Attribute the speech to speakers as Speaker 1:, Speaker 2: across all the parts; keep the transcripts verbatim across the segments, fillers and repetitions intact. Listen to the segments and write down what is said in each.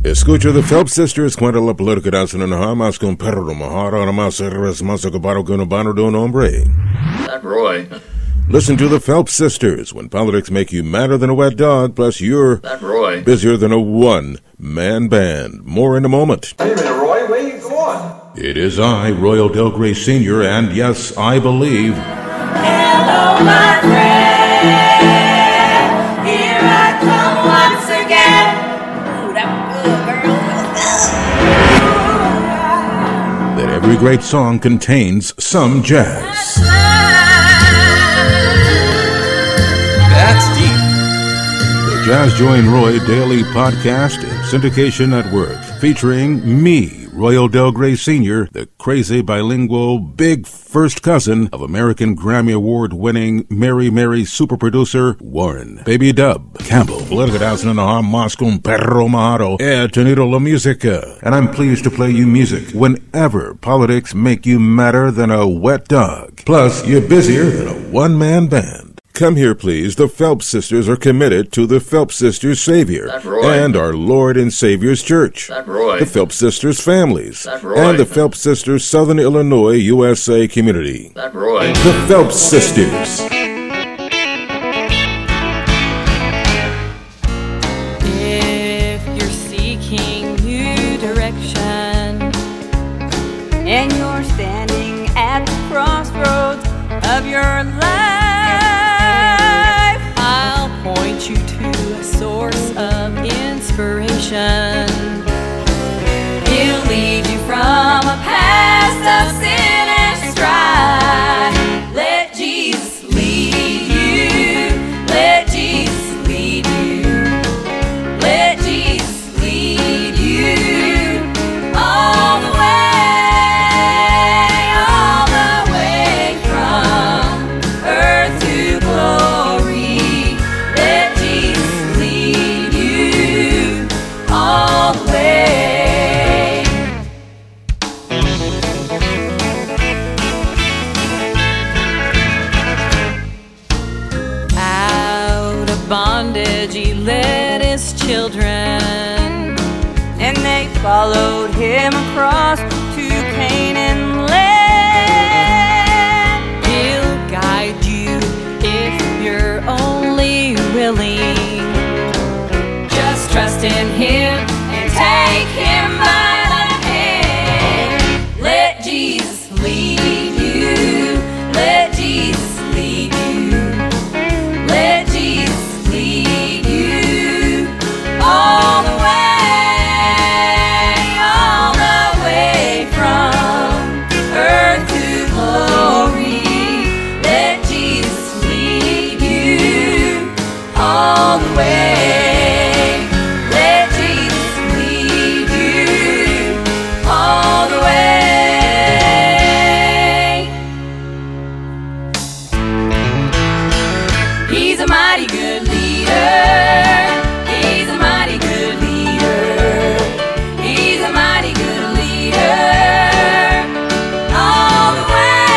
Speaker 1: Escucha the Phelps Sisters, cuenta la política de una jamás con perro mahara na más eres más acabado con un don hombre.
Speaker 2: That Roy.
Speaker 1: Listen to the Phelps Sisters when politics make you madder than a wet dog, plus you're
Speaker 2: That Roy.
Speaker 1: busier than a one-man band. More in a moment.
Speaker 3: Wait a minute, Roy. Wait, go on.
Speaker 1: It is I, Royal Del Grey Senior, and yes, I believe...
Speaker 4: Hello, my friend. Here I come once again. Ooh, that was good, girl.
Speaker 1: that every great song contains some jazz.
Speaker 5: That's deep.
Speaker 1: The Jazz Joy and Roy Daily Podcast and Syndication Network, featuring me, Royal Del Grey Senior, the crazy bilingual big first cousin of American Grammy Award-winning Mary Mary super producer Warren Baby Dub Campbell. Moscow Perro Maharo, he tenido la música, and I'm pleased to play you music whenever politics make you madder than a wet dog. Plus, you're busier than a one-man band. Come here, please. The Phelps Sisters are committed to the Phelps Sisters Savior
Speaker 2: That Roy.
Speaker 1: and our Lord and Savior's Church.
Speaker 2: That Roy.
Speaker 1: The Phelps Sisters families
Speaker 2: That Roy.
Speaker 1: and the Phelps Sisters Southern Illinois, U S A community.
Speaker 2: That Roy.
Speaker 1: The Phelps Sisters.
Speaker 4: If you're seeking new direction and you're standing at the crossroads of your life, I'll point you to a source of inspiration. He'll lead you from a past of sin and strife. Let Jesus lead you. Let Jesus lead you. Let Jesus lead you all the way, all the way from earth to glory. Let Jesus lead you all the way. Out of bondage he led his children, and they followed him across to Canaan land. He'll guide you if you're only willing. Just trust in him and take him by the hand. Let Jesus lead you. Let Jesus lead you. Let Jesus lead you all the way, all the way from earth to glory. Let Jesus lead you all the way. Let Jesus lead you all the way. He's a mighty good leader. He's a mighty good leader. He's a mighty good leader. All the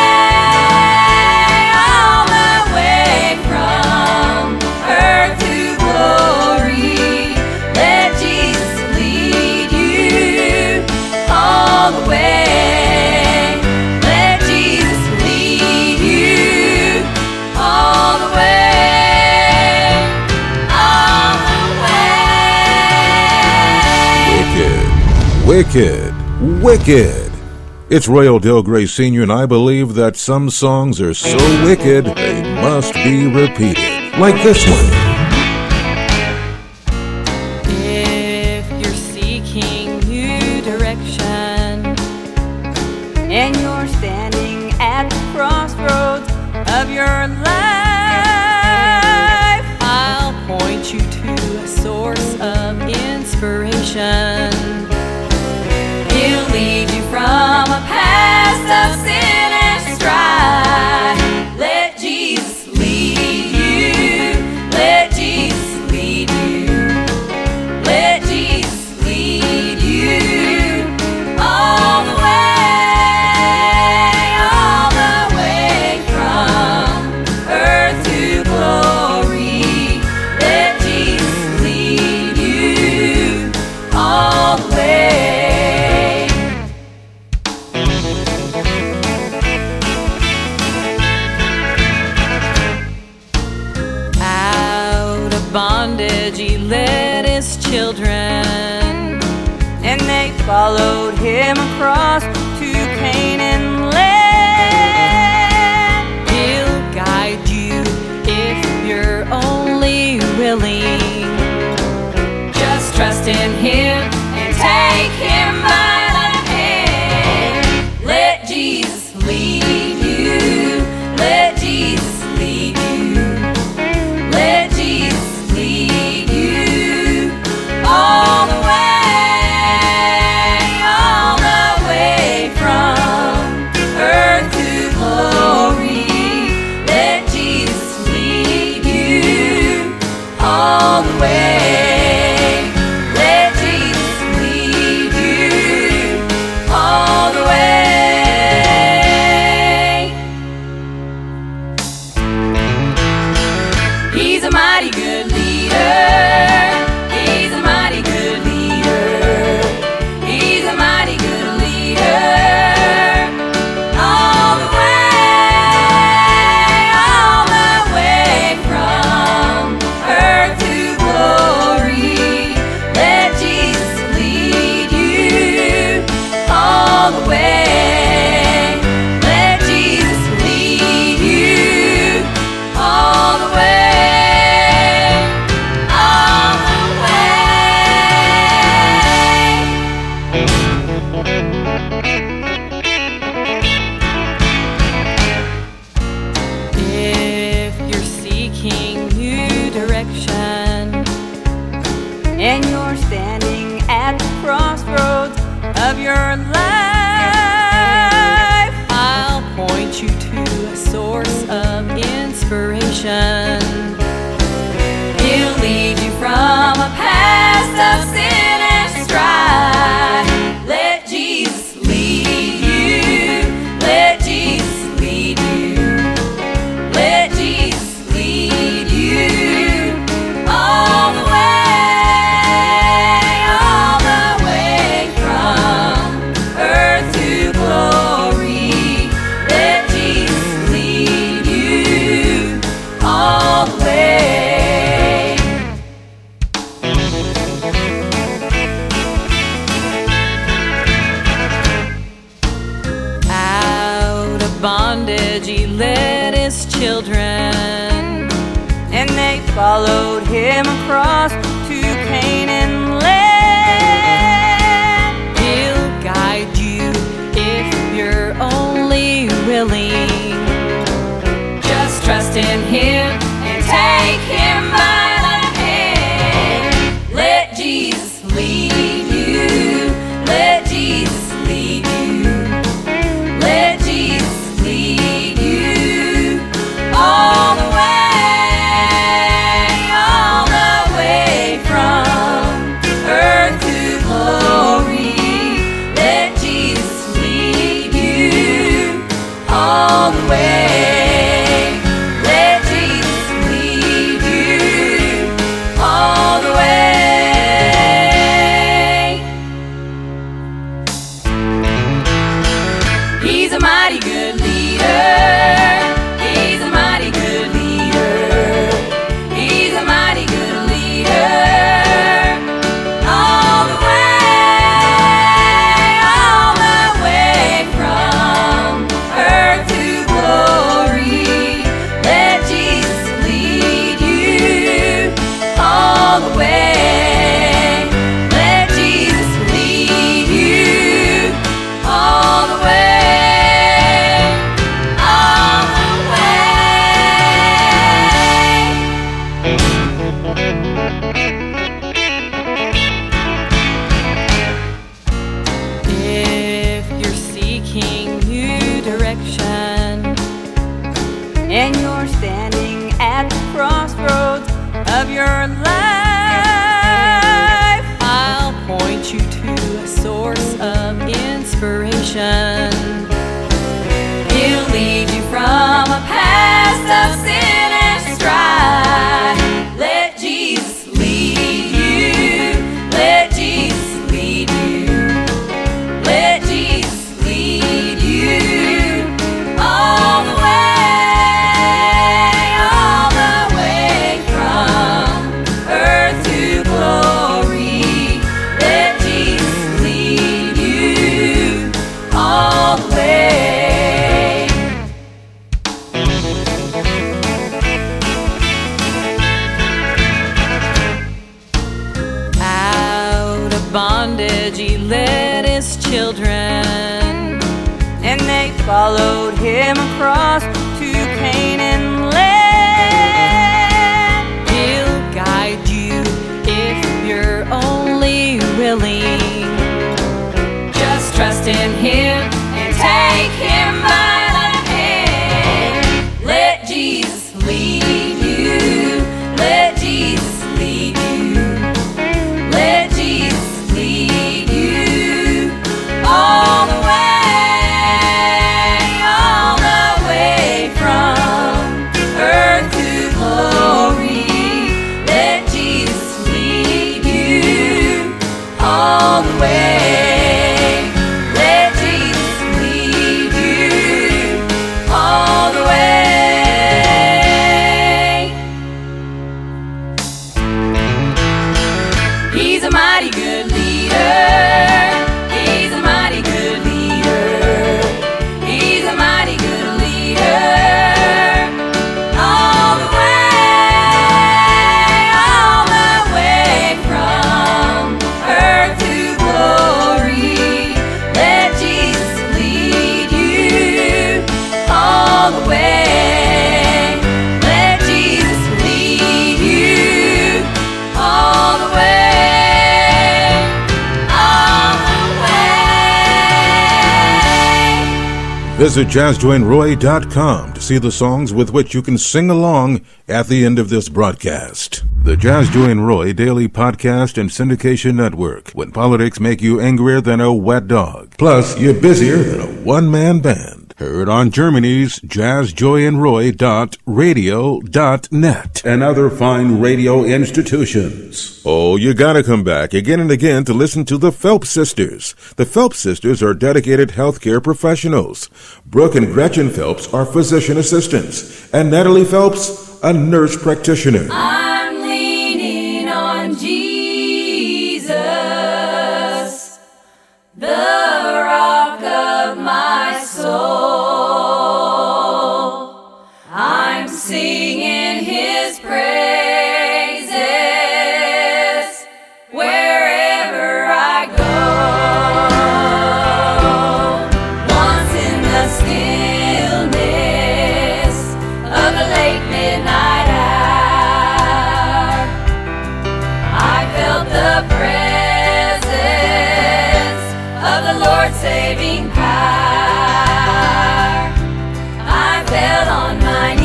Speaker 4: way, all the way from earth to glory. Let Jesus lead you all the way. Let Jesus lead you all the way. All the way.
Speaker 1: Wicked, wicked, wicked. It's Royal Del Grey Senior, and I believe that some songs are so wicked they must be repeated. Like this one.
Speaker 4: If you're seeking new direction and you're standing at the crossroads of your life, I'll point you to a source of inspiration. He'll lead you from a past of sin and strife. Let Jesus lead you. Let Jesus lead you. Let Jesus lead you all the way, all the way from earth to glory. Let Jesus lead you all followed him across to Canaan land. He'll guide you if you're only willing. Just trust in him and take him by the hand. Let Jesus lead you. Let Jesus lead you. Let Jesus lead you all the way, all the way from earth to glory. Let Jesus lead you all the way. Let Jesus lead you all the way. He's a mighty good leader. He's a mighty good leader. He's a mighty good leader. All the way, all the way from earth to glory. Let Jesus lead you all the way. Let Jesus lead you all the way. All the way. If you're seeking new direction and you're standing at the crossroads of your life, I'll point you to a source of inspiration. He'll lead you from a past of sin and strife. Let Jesus lead you. Let Jesus lead you. Let Jesus lead you all the way, all the way from earth to glory. Let Jesus lead you all the way. Out of bondage he led his children, and they followed him across to Canaan land. He'll guide you if you're only willing. Just trust in him and take him by the hand. Let Jesus lead you. Let Jesus lead you. Let Jesus lead you all the way, all the way from earth to glory. Let Jesus lead you all the way. Let Jesus lead you all the way. He's a mighty good leader. He's a mighty good leader. He's a mighty good leader. All the way, all the way from earth to glory. Let Jesus lead you all the way. Let Jesus lead you all the way. All the way. If you're seeking new direction and you're standing at the crossroads of your life, I'll point you to a source of inspiration. He'll lead you from a past of sin and strife. Let Jesus lead you. Let Jesus lead you. Let Jesus lead you all the way, all the way from earth to glory. Let Jesus lead
Speaker 2: bondage he led his children, and they followed him across to Canaan land. He'll guide you if you're only willing. Just trust in him and take him by the hand. Let Jesus lead you. Let Jesus lead you. Let Jesus lead you all the way, all the way from earth to glory. Let Jesus lead you all the way. Let Jesus lead you all the way. He's a mighty good leader. He's a mighty good leader. He's a mighty good leader. All the way, all the way from earth to glory. Let Jesus lead you all the way. Let Jesus lead you all the way.
Speaker 1: Visit jazz join roy dot com to see the songs with which you can sing along at the end of this broadcast. The Jazz Join Roy Daily Podcast and Syndication Network. When politics make you angrier than a wet dog. Plus, you're busier than a one-man band. Heard on Germany's jazz join roy dot radio dot net and other fine radio institutions. Oh, you gotta come back again and again to listen to the Phelps Sisters. The Phelps Sisters are dedicated healthcare professionals. Brooke and Gretchen Phelps are physician assistants, and Natalie Phelps, a nurse practitioner.
Speaker 4: I'm leaning on Jesus, the rock of my soul. I'm singing his praises wherever I go. Once in the stillness of the late midnight hour, I felt the presence of the Lord saving power. I fell on my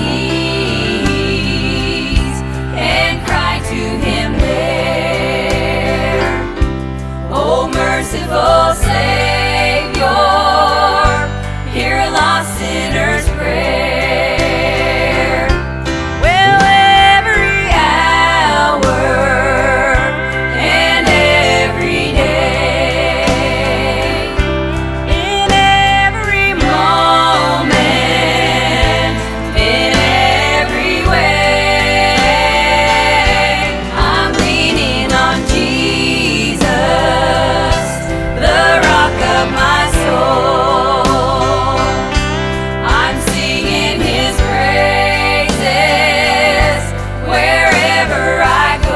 Speaker 4: knees and cried to him there. Oh, merciful Savior, hear a lost sinner's prayer. Well, every hour and every day, in every moment, in every way, I'm leaning on Jesus, the rock of my soul. I'm singing his praises wherever I go.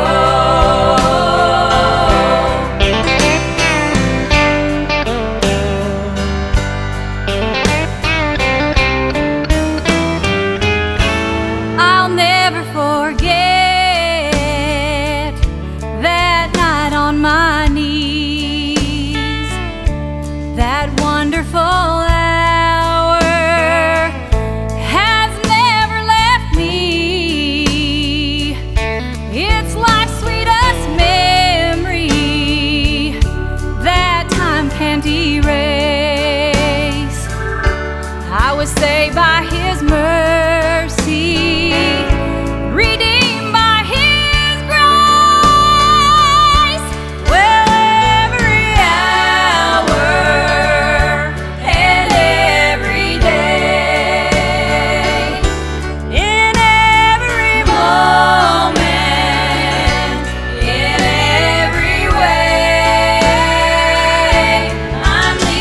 Speaker 4: I'll never forget that night on my knees, that wonderful hour has never left me. It's life's sweetest memory that time can't erase. I was saved by his mercy, redeemed by his grace. Well, every hour and every day, in every moment, in every way, I'm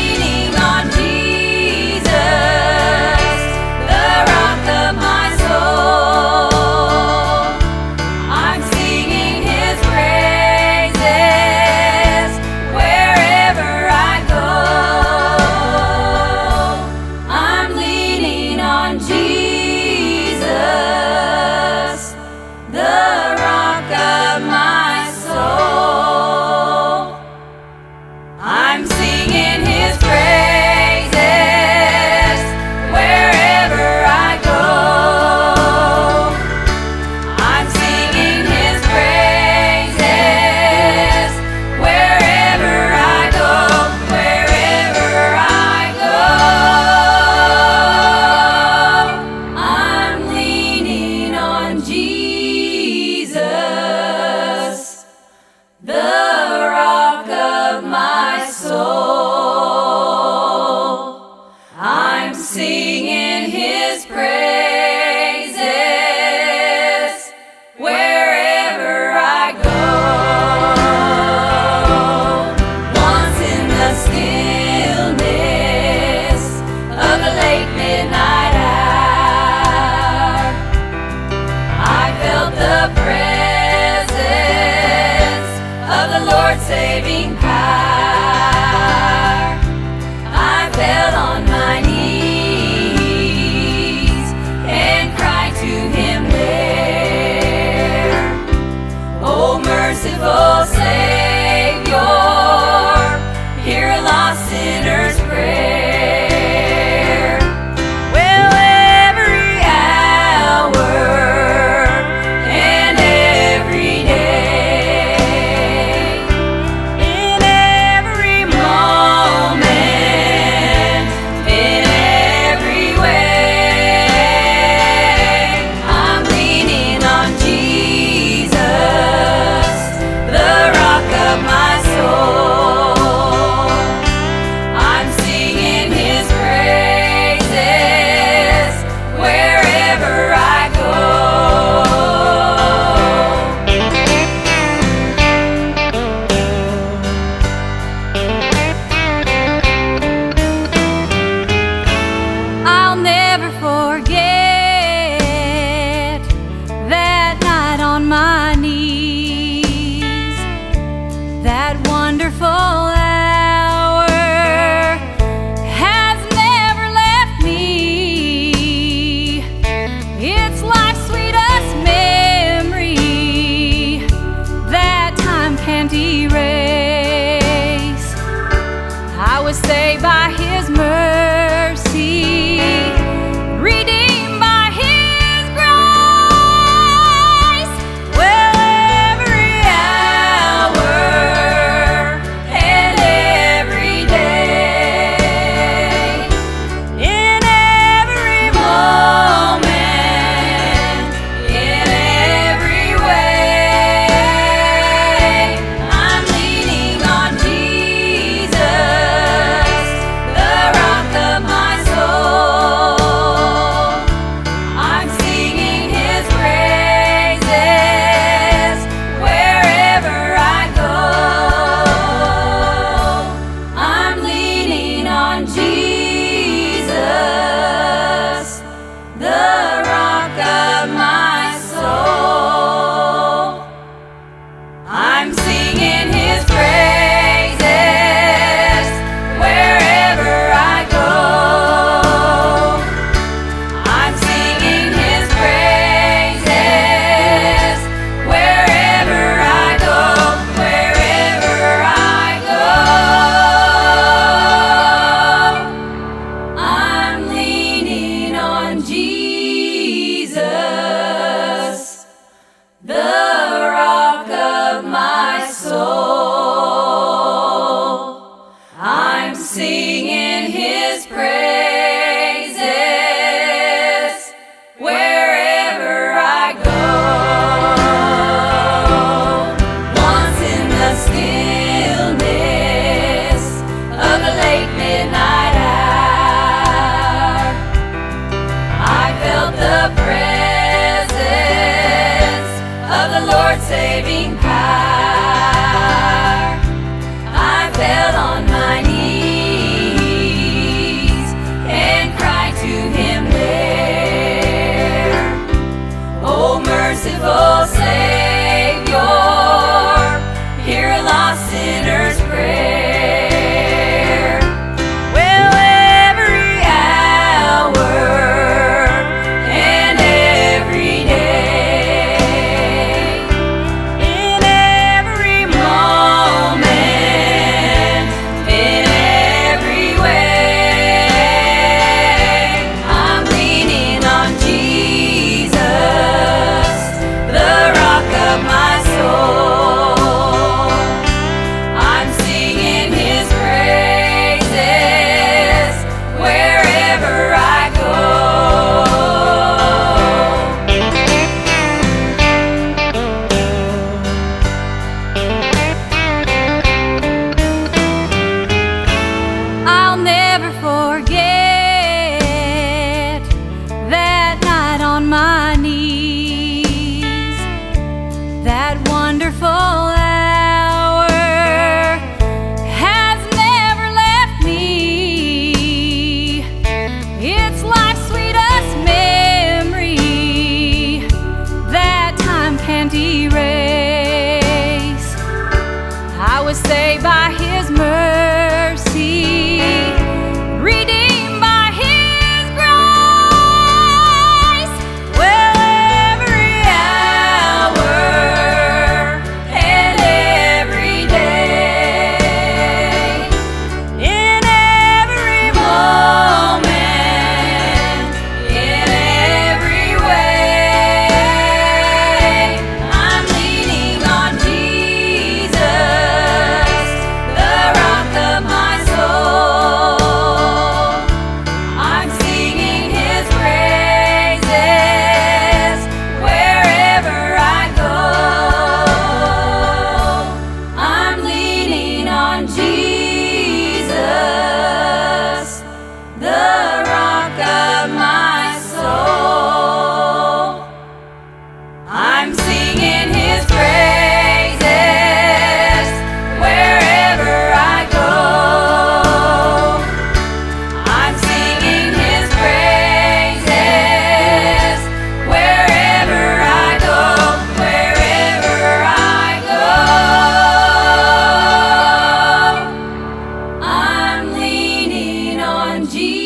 Speaker 4: saved by His mercy, redeemed by His grace. Well, every hour and every day, in every moment, in every way, I'm leaning on Jesus, the rock of my soul. I'm singing His praises wherever I go. I'm leaning on Jesus, the rock of my soul. I'm singing His praises wherever I go. I'm singing His praises wherever I go, wherever I go. I'm leaning on Jesus, the rock of my soul. I'm singing His praises wherever I go. Once in the stillness of the late midnight hour, I felt the presence of the Lord's saving power. I fell on my knees and cried to Him there. Oh, merciful Savior, hear a lost sinner's prayer. Well, every hour and every day, in every moment, in every way, I'm leaning on Jesus, the rock of my soul. I'm singing His praises wherever I go. I'll never forget that night on my knees, that wonderful hour has never left me. It's life's sweetest memory that time can't erase. I was saved by His mercy, redeemed by His grace. Well, every hour and every day, in every moment, in every way, I'm leaning on Jesus, the rock of my soul. I'm singing His praises wherever I go. I'm leaning on Jesus, the rock of my soul. I'm singing His praises wherever I go. I'm singing His praises wherever I go, wherever I go. I'm leaning on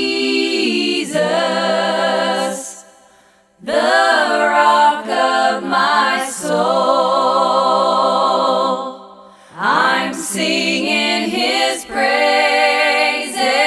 Speaker 4: Jesus, the rock of my soul. I'm singing His praises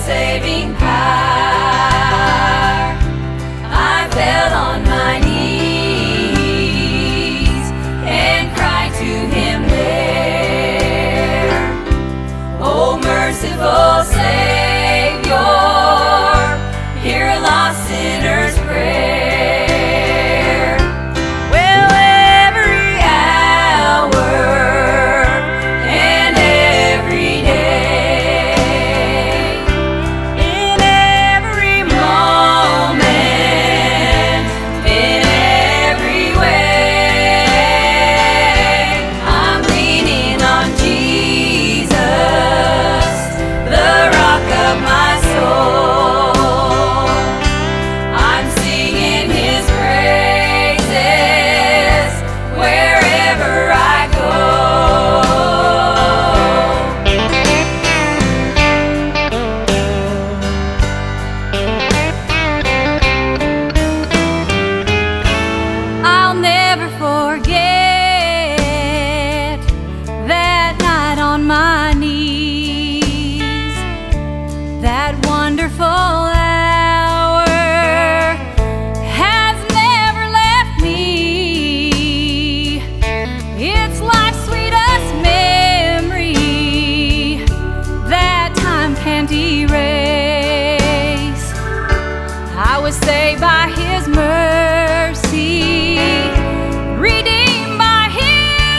Speaker 2: saving power. I fell on my knees and cried to him there. Oh, merciful Savior, hear a lost sinner's prayer. Well, every hour and every day, in every moment, in every way, I'm leaning on Jesus, the rock of my soul. I'm singing his praises wherever I go. I'll never forget that night on my knees, that wonderful hour has never left me. It's life's sweetest memory that time can't erase. I was saved by his mercy, redeemed by his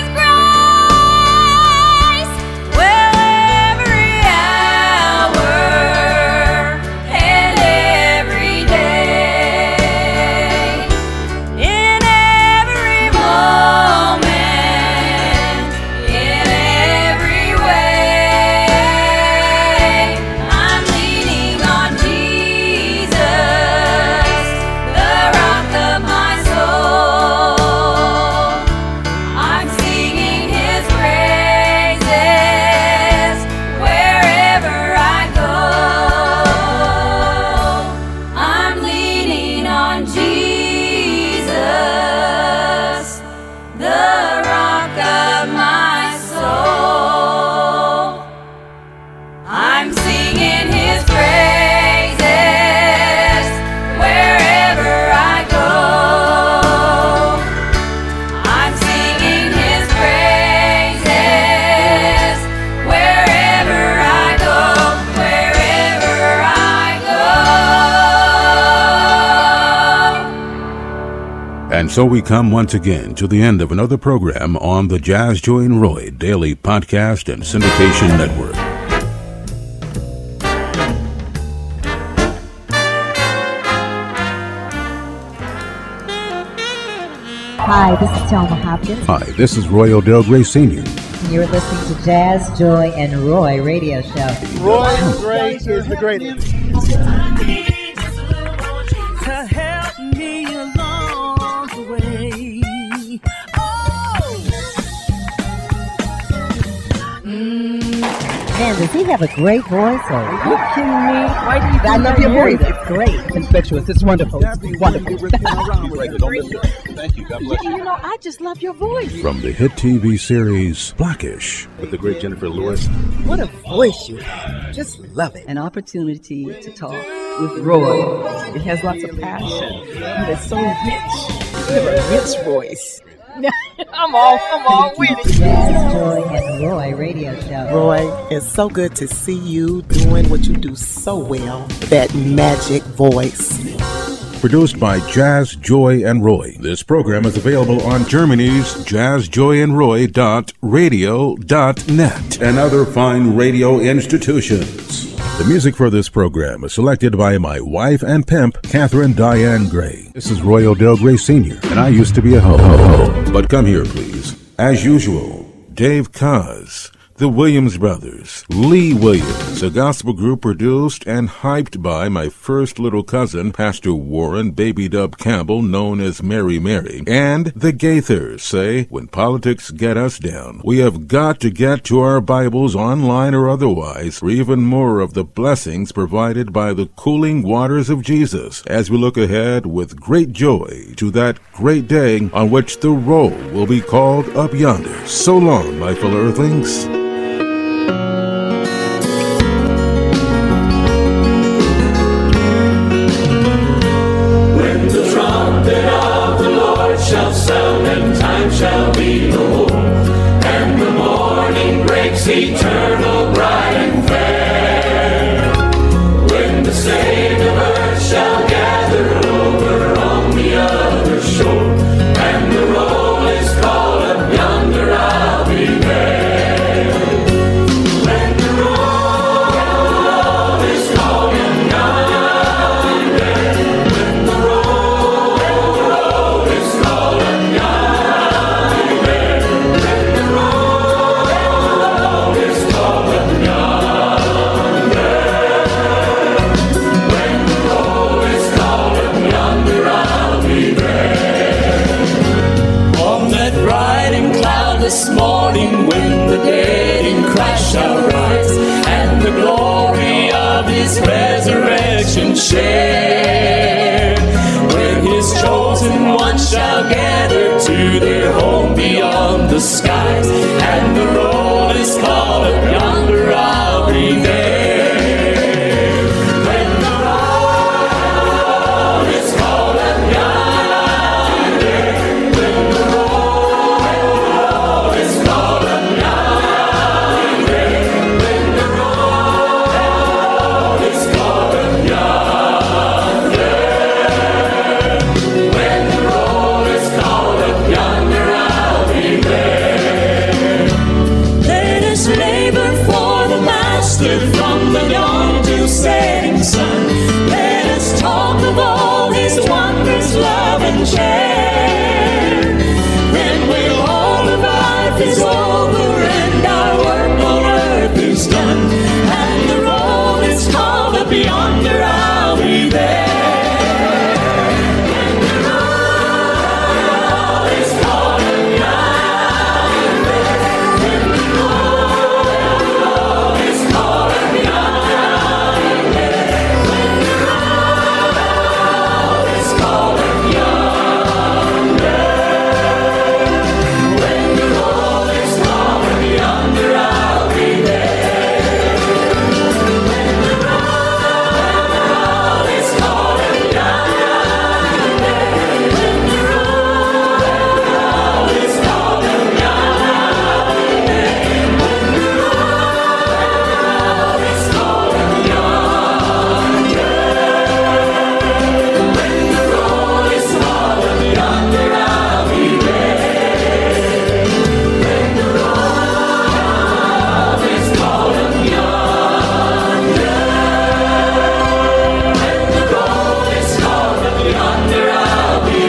Speaker 2: grace. Well, every hour and every day, in every moment, in every way, I'm leaning on Jesus, the rock of my soul. I'm singing his praises wherever I go. I'm leaning on Jesus, the rock of my soul. I'm singing his praises wherever I go. I'm singing his praises wherever I go, wherever I go.
Speaker 1: And so we come once again to the end of another program on the Jazz Joy and Roy Daily Podcast and Syndication Network.
Speaker 6: Hi, this is Thelma Hopkins.
Speaker 1: Hi, this is Roy Odell Gray Senior
Speaker 6: You're listening to Jazz, Joy, and Roy radio show.
Speaker 7: Roy Gray is the greatest.
Speaker 4: To help me along the way. Oh!
Speaker 6: Man, does he have a great voice? Or
Speaker 7: Are you kidding me? Why do you
Speaker 6: I love your voice. It's great.
Speaker 7: It's infectious. It's wonderful. It's wonderful.
Speaker 8: Thank you. God bless you.
Speaker 7: You know, I just love your voice.
Speaker 1: From the hit T V series Blackish
Speaker 8: With the great Jennifer Lewis.
Speaker 7: What a voice you have. Just love it. An opportunity to talk with Roy. It has lots of passion. And it's so rich. You have a rich voice. I'm all, I'm all with it.
Speaker 6: Jazz, Joy, and Roy radio show.
Speaker 9: Roy, it's so good to see you doing what you do so well. That magic voice.
Speaker 1: Produced by Jazz, Joy, and Roy. This program is available on Germany's jazz joy and roy dot radio dot net and other fine radio institutions. The music for this program is selected by my wife and pimp, Catherine Diane Gray. This is Roy Odell Gray Senior, and I used to be a ho-ho. But come here, please. As usual, Dave Koz, the Williams Brothers, Lee Williams, a gospel group produced and hyped by my first little cousin, Pastor Warren Baby Dub Campbell, known as Mary Mary, and the Gaithers say, when politics get us down, we have got to get to our Bibles online or otherwise for even more of the blessings provided by the cooling waters of Jesus as we look ahead with great joy to that great day on which the roll will be called up yonder. So long, my fellow earthlings.
Speaker 10: this morning when the dead in Christ shall rise, and the glory of his resurrection share. When his chosen ones shall gather to their home beyond the skies, and the roll is called up yonder, I'll be there. When the roll is called up yonder, when the roll is called up yonder, when the roll is called up yonder, when the roll is called up yonder, I'll be there. Let us labor for the Master from the dawn to setting sun. Let us talk of all his wonders, love and share. Then when all of life is over and our work on earth is done, and the roll is called up yonder, I'll be there. When the roll is called up yonder, when the roll is called up yonder, I'll be there. When the roll is called up yonder, when the roll is called up yonder, I'll be there. When the roll is called up yonder, when the roll is called up yonder, I'll be there. When the roll is called up yonder, when the roll is called up yonder, I'll be there. When the roll is called up yonder, when the roll is called up yonder, I'll be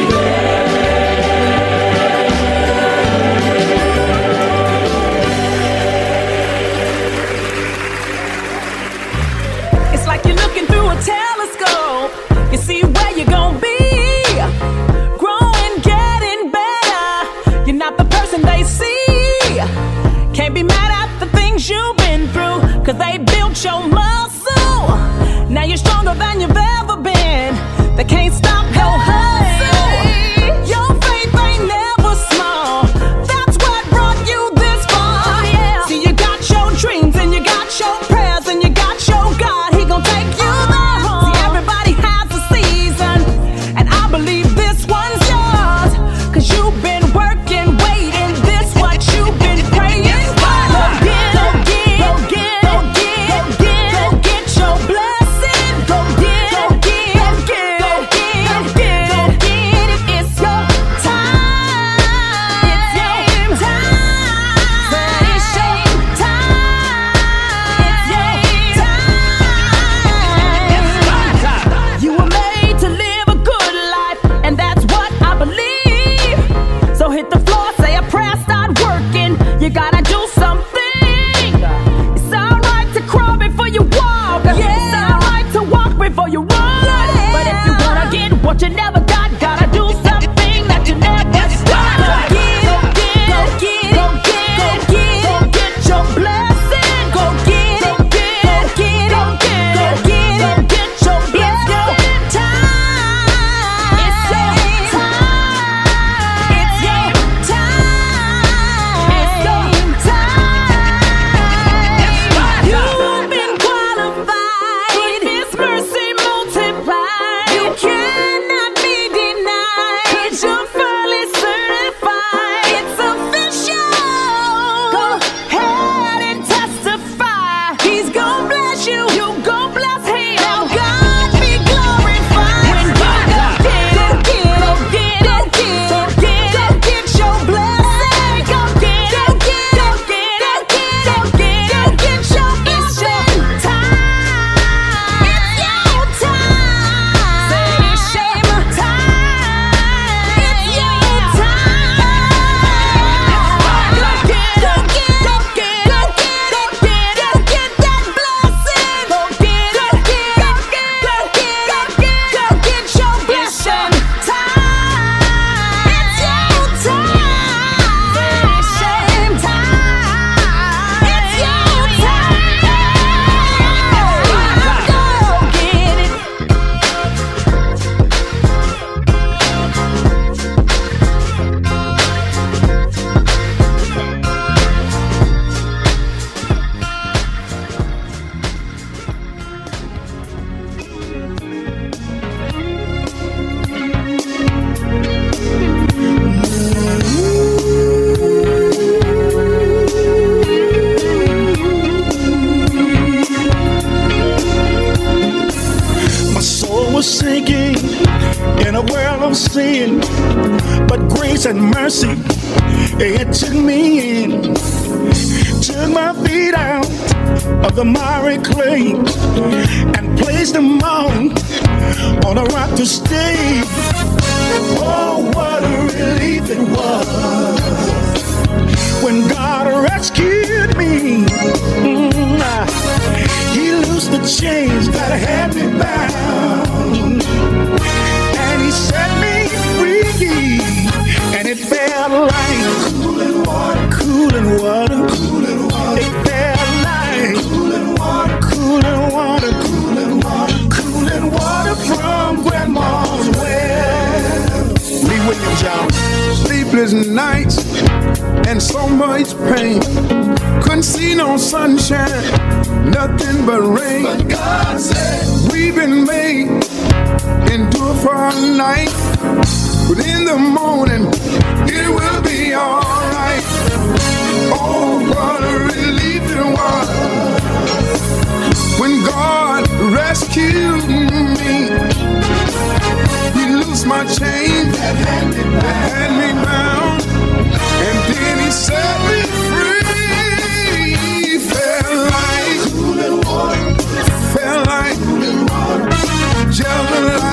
Speaker 4: It's like you're looking through a telescope. You see where you're gonna be. Growing, getting better. You're not the person they see. Can't be mad at the things you've been through, cause they built your muscle. Now you're stronger than you've ever been. They can't stop your hustle. Your faith ain't never small. That's what brought you this far. See, you got your dreams and you got your prayers and you got your God. He gon' take you there. See, everybody has a season, and I believe this one's yours. Cause you've been working, waiting. This what you've been praying for. Go get, go get, go get, go get, go
Speaker 11: It took me in, took my feet out of the miry clay and placed them on, on a rock to stay. Oh, what a relief it was when God rescued me. Mm, he loosed the chains that had me bound, and he set me free. And it felt like cooling water, cooling water, cooling water. It felt like cooling water, cooling water, cooling water, cooling water from Grandma's well. Lee Williams, y'all. Sleepless nights and so much pain. Couldn't see no sunshine, nothing but rain. But God said we've been made endure for a night, but in the morning it will be alright. Oh, what a relief it was when God rescued me. He loosed my chains that had me bound, that had me bound, and then he set me free. Felt like cooling water, felt like cooling water, just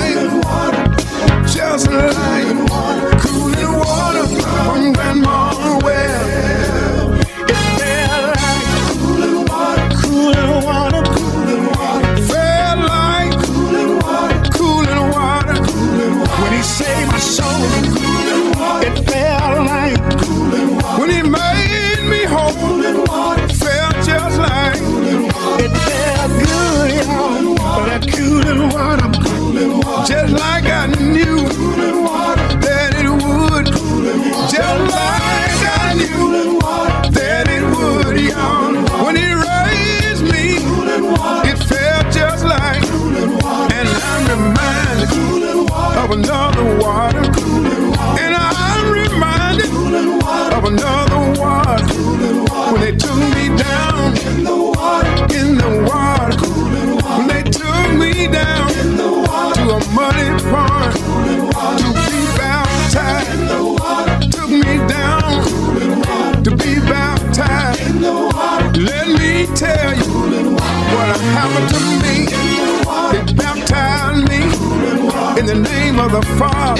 Speaker 11: like, just like cooling water from Grandma's well. It felt like cooling water, cooling water, cooling water. Felt like cooling water, cooling water, cooling water. When he saved my soul, cooling water. It felt like cooling water. When he made me whole, cooling water. Felt just like cooling water. It felt good, y'all. That cooling water, cooling water. Just like I knew cooling water that it would, cooling water. Just like I knew that it would, y'all. When he raised me, it felt just like, and I'm reminded of another water, and I'm reminded of another water. When they took me down in the water, in the water, when they took me down to a muddy pond to be baptized, took me down to be baptized. Let me tell you what happened to me. They baptized me in the name of the Father,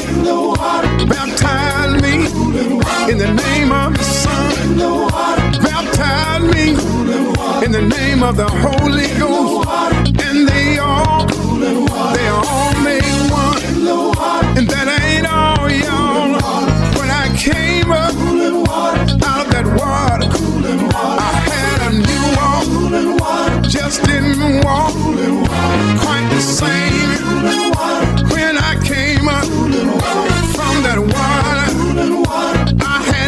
Speaker 11: baptized me in the name of the Son, baptized me in the name of the Holy Ghost, and they all, they all made one, and that ain't all, y'all. When I came up out of that water, I had a new walk, just didn't walk quite the same. When I came up from that water, I had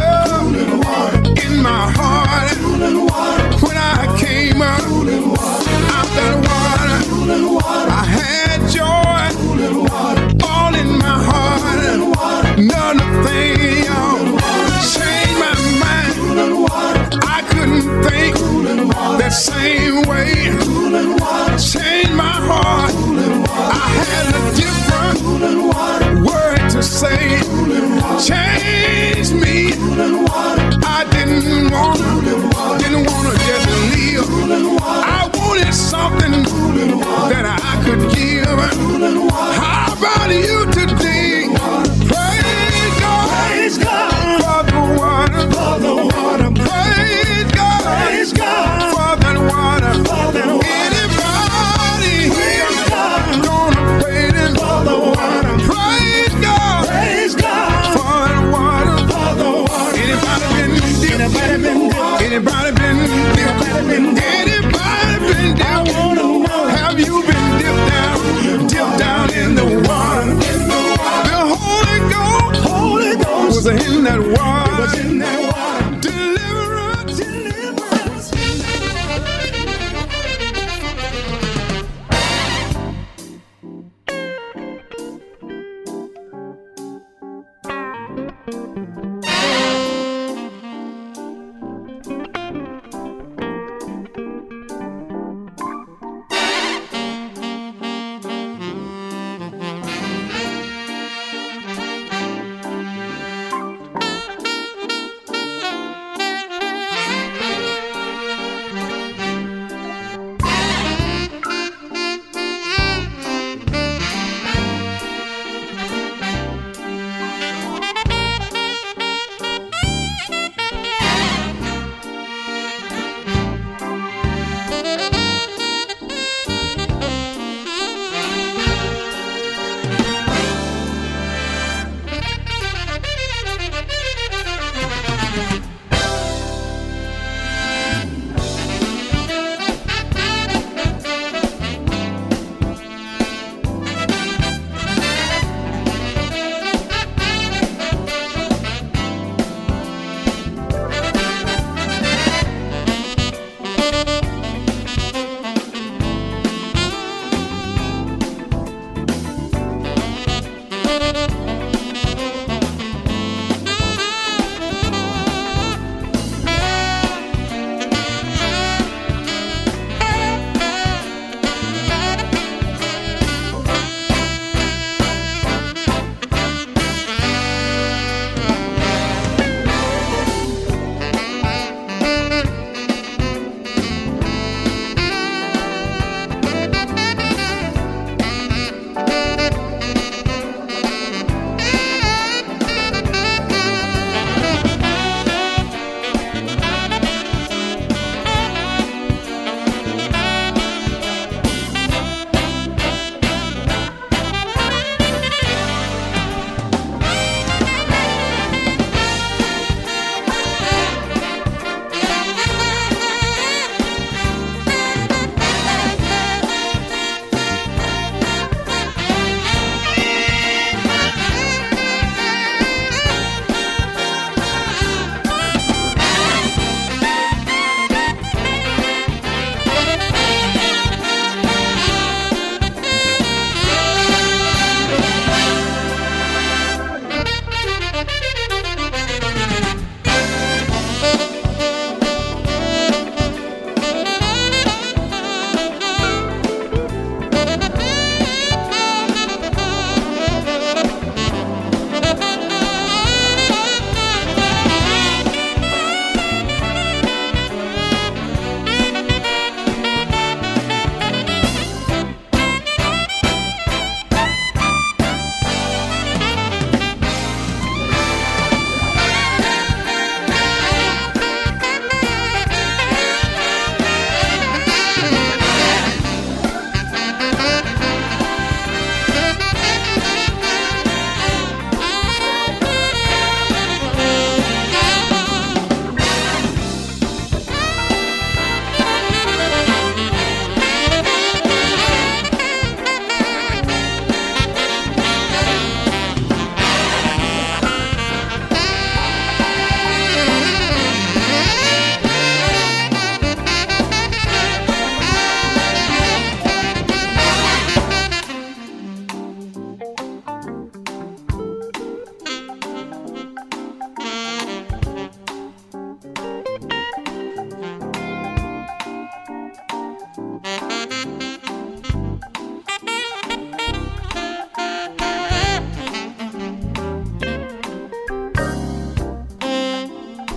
Speaker 11: love in my heart. When I came up out that water, I had joy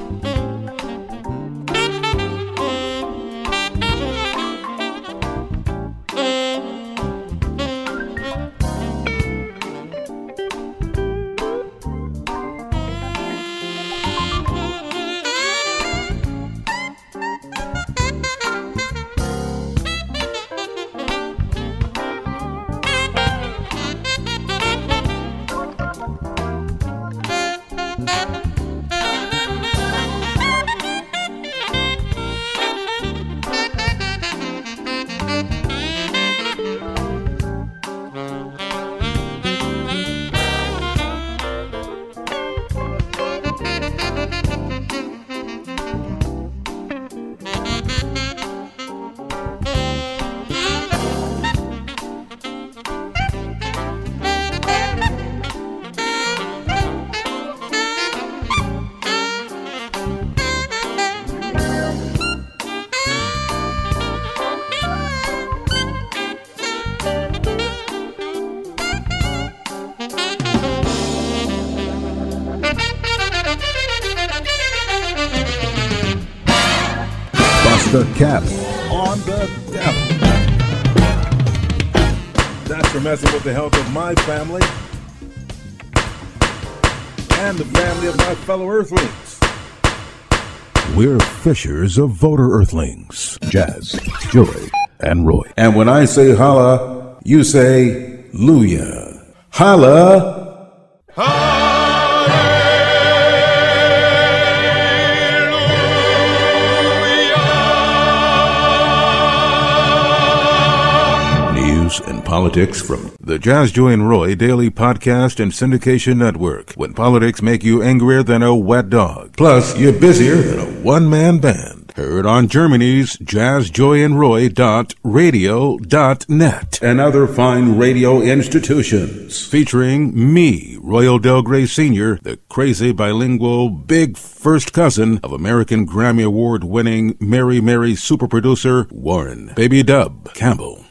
Speaker 1: The cap on the devil. That's for messing with the health of my family and the family of my fellow Earthlings. We're fishers of voter Earthlings. Jazz, Joy, and Roy. And when I say holla, you say Luya. Holla! Holla! And politics from the Jazz, Joy, and Roy daily podcast and syndication network. When politics make you angrier than a wet dog. Plus, you're busier than a one-man band. Heard on Germany's jazz joy and roy dot radio dot net and other fine radio institutions. Featuring me, Royal Del Grey Senior, the crazy bilingual big first cousin of American Grammy Award winning Mary Mary super producer Warren Baby Dub Campbell.